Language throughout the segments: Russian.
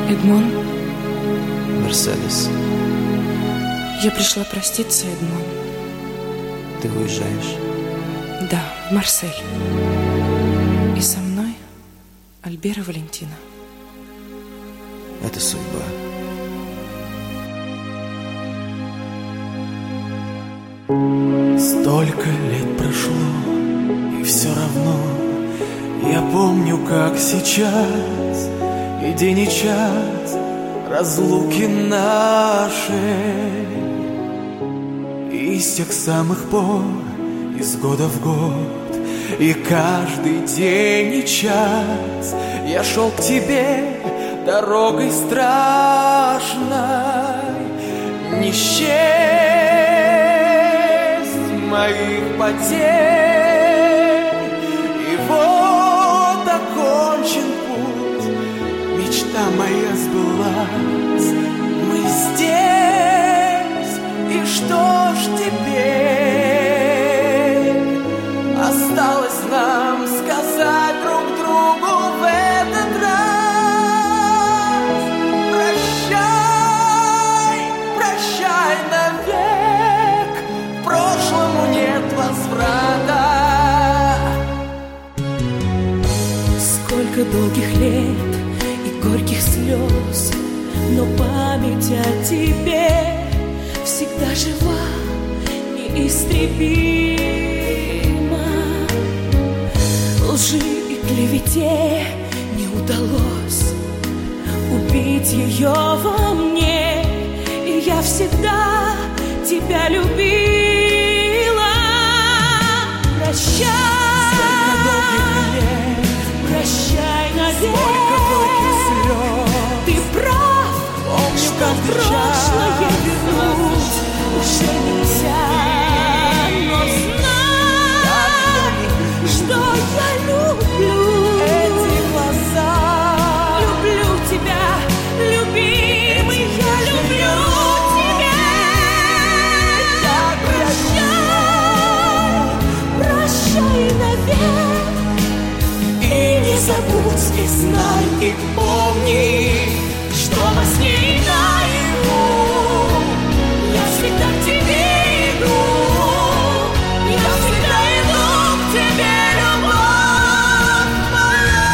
Эдмон, Мерседес, я пришла проститься, Эдмон. ты уезжаешь? Да, в Марсель. И со мной Альбера Валентина. Это судьба. Столько лет прошло, и все равно я помню, как сейчас, и день и час разлуки нашей. И с тех самых пор, из года в год, и каждый день и час я шел к тебе дорогой страшной, не счесть моих потерь. И вот окончен путь, мечта моя сбылась. Мы здесь, и что ж теперь осталось нам сказать друг другу в этот раз? Прощай, прощай навек, к прошлому нет возврата. Сколько долгих лет и горьких слез, но память о тебе всегда жива, неистребима. Лжи и клевете не удалось убить ее во мне, и я всегда тебя любила. Прощай, прощай навек. Ты прав, что прошлое вернуть уже нельзя, но знай, что я люблю Эти глаза, люблю тебя, любимый, я люблю тебя. Прощай, прощай навек. и не забудь, и знай, и помни, что во сне и наяву Я всегда к тебе иду, я всегда иду к тебе, любовь моя.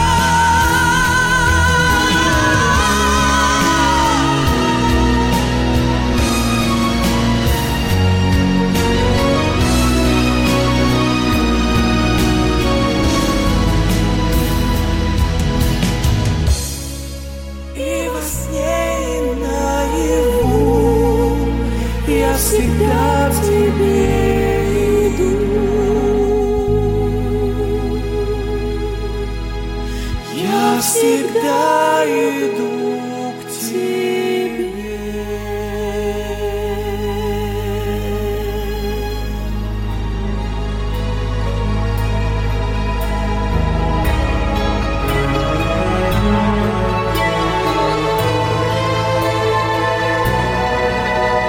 И во сне, и наяву я всегда к тебе иду. Я всегда иду к тебе.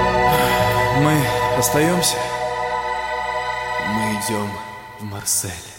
Мы остаемся, мы идем в Марсель.